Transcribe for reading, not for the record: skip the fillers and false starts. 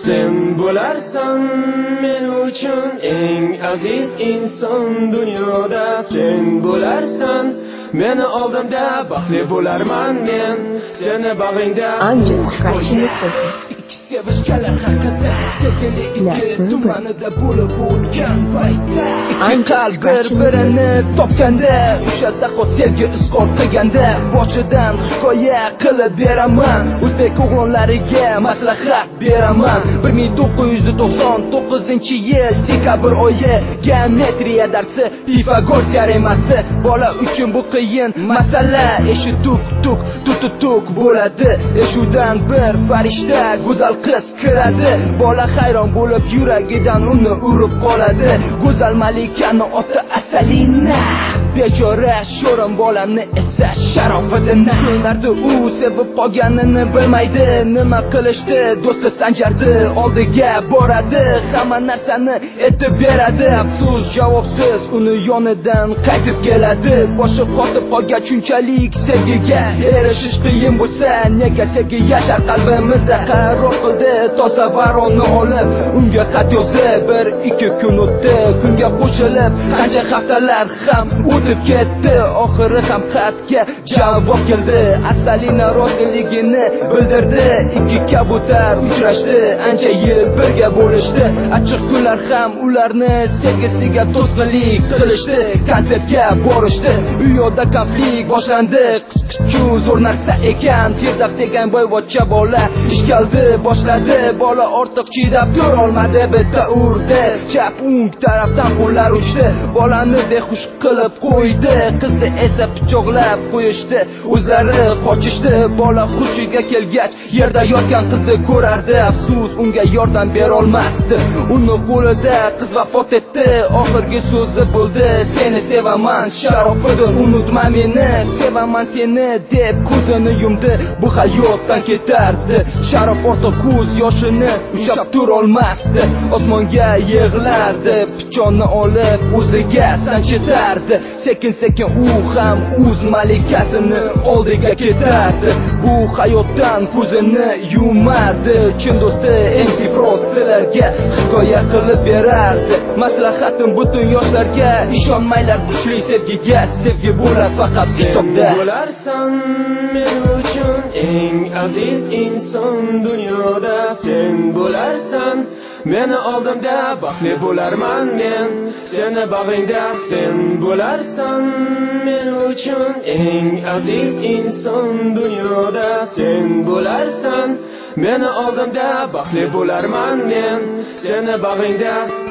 sen bo'larsan men uchun eng aziz inson dunyoda. Sen bo'larsan meni oldimda, baxtli bo'larman men seni bag'ringda. I'm just scratching the surface. Sevishganlar haqida sevgili ikki tumanida bo'lib o'tgan paytda I'm ikki qalb bir-birini topganda, o'sha zahot sevgi izhor qilganda boshidan hikoya qilib beraman. O'zbek o'g'lonlariga maslahat beraman. 1999-yil dekabr oyi, geometriya darsi, Pifagor teoremasi. Bola uchun bu qiyin masala. Eshi tuk-tuk, tut-tuk bo'ladi. Eshudan bir farishta go'zal qiz kiradi. Bola hayron bo'lib yuragidan uni urib qoladi. Go'zal malikani oti Asalina, bechora sho'rim bolani esa Sharofiddin. Shunlarda u sevib qolganini bilmaydi. Nima qilishdi? Do'sti Sanjardi oldiga boradi, hamma narsani aytib beradi. Afsus javobsiz uni yonidan qaytib keladi. Boshi qotib qolgan shunchalik sevgiga erishish qiyin bo'lsa, nega sevgi yashar qalbimizda? Qaror qildi toza varonni olib, unga xat yozdi. 1-2 kun o'tdi, kunga qo'shilib qancha haftalar ham o'tib ketdi. Oxiri ham xatga javob keldi. Asalina roziligini bildirdi. Ikki kabutar uchrashdi, ancha yil birga bo'lishdi. Achchiq kunlar ham ularni sevgisiga to'sqinlik qilishdi. Konsertga borishdi, u yoqda konflikt boshlandi. Qisqichu zo'r narsa ekan, tezroq degan boyvochcha bola ishkaldi boshladi. Bola ortiq chidab turolmadi, bitta urdi. Chap o'ng tarafdan qo'llar uchdi, bolani behush qilib qo'ydi. Qizni esa pichoqlab qo'yishdi, o'zlari qochishdi. Bola hushiga kelgach yerda yotgan qizni ko'rardi. Afsus unga yordam bera olmasdi. Uni qo'lida qiz vafot etdi. Oxirgi so'zi bo'ldi: seni sevaman Sharofiddin, unutma meni, sevaman seni deb ko'zini yumdi. Bu hayotdan ketardi. Sharof ortiq ko'z yoshini ushlab turolmasdi. Osmonga yig'lardi, pichoqni olib o'ziga sanchitardi. Sekin-sekin u ham o'z malikasini oldiga ketardi. Bu hayotdan ko'zini yumardi. Chin do'sti MC Frostlarga hikoya qilib berardi. Maslahatim butun yoshlarga: ishonmanglar kuchli sevgiga, sevgi bo'lar faqat kitobda. Sen bo'larsan men uchun eng aziz inson dunyoda. Sen bo'larsan meni oldimda, baxtli bo'larman men seni bag'ringda. Sen bo'larsan men uchun eng aziz inson dunyoda. Sen bo'larsan meni oldimda, baxtli bo'larman men seni bag'ringda.